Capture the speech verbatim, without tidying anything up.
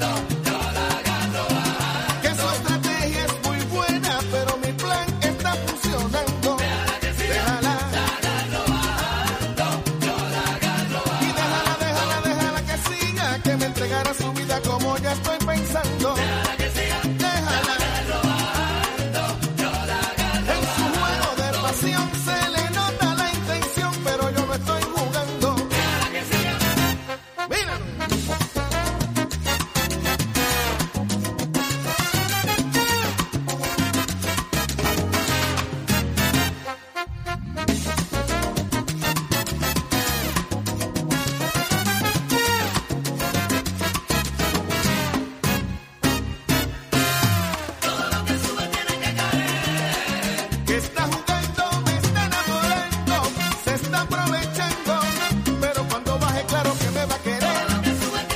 Que su estrategia es muy buena, pero mi plan está funcionando. Déjala, y déjala, déjala, déjala que siga, que me entregará su vida como ya estoy pensando.